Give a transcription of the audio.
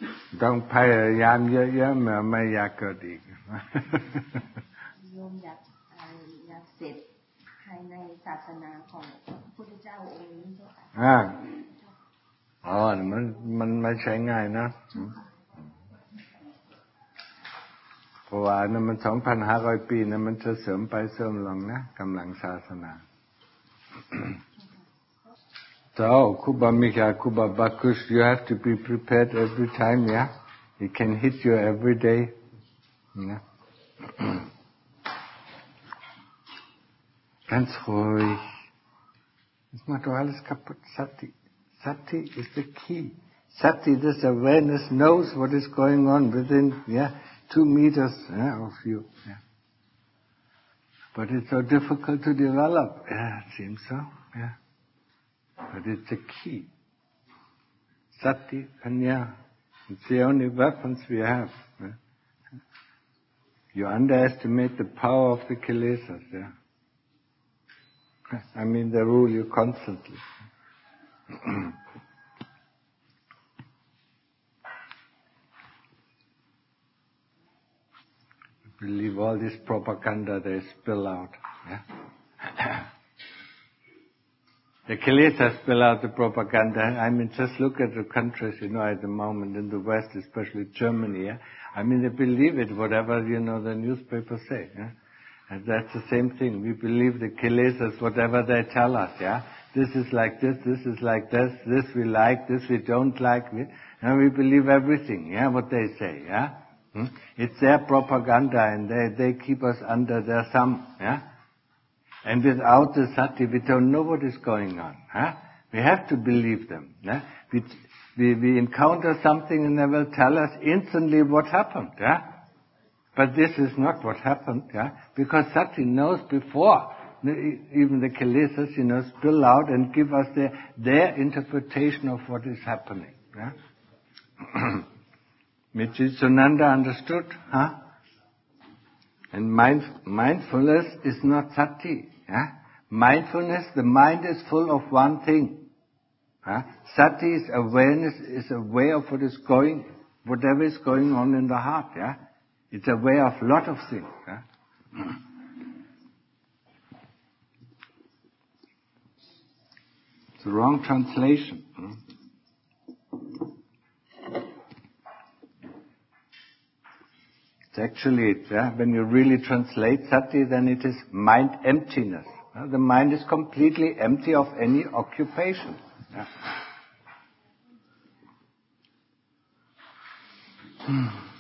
ต้องพยายามเยอะๆไม่อยากเกิดอีกโยมอยากเสร็จภายในศาสนาของพระพุทธเจ้าองค์นี้เจ้าค่ะมันไม่ใช่ง่ายนะเพราะว่านั้นมัน 2,500 ปีนะมันจะเสริมไปเสริมลงนะกำลังศาสนา So, Kuba Mika, Kuba Bakush, you have to be prepared every time, yeah? It can hit you every day, yeah? Ganz ruhig. Das macht doch alles kaputt. Sati. Sati is the key. Sati, this awareness, knows what is going on within, 2 meters of you. Yeah. But it's so difficult to develop. Yeah, it seems so. Yeah. But it's the key. Sati, Panya. It's the only weapons we have. Yeah. You underestimate the power of the kilesas. Yeah. I mean, they rule you constantly. Believe all this propaganda they spill out. Yeah? The kilesas spill out the propaganda. I mean, just look at the countries, at the moment in the West, especially Germany. Yeah? I mean, they believe it, whatever, the newspapers say. Yeah? And that's the same thing. We believe the kilesas, whatever they tell us. Yeah? This is like this is like this we like, this we don't like. And we believe everything, what they say. Yeah? It's their propaganda, and they keep us under their thumb. Yeah? And without the sati, we don't know what is going on. We have to believe them. Yeah? We encounter something and they will tell us instantly what happened. Yeah? But this is not what happened. Yeah? Because sati knows before. Even the kilesas, spill out and give us their interpretation of what is happening. Yeah? Which is Sunanda understood. And mindfulness is not sati. Yeah? Mindfulness, the mind is full of one thing. Sati is awareness, is aware of whatever is going on in the heart. Yeah? It's aware of a lot of things. Yeah? It's the wrong translation. It's actually, when you really translate sati, then it is mind emptiness. The mind is completely empty of any occupation. Yeah.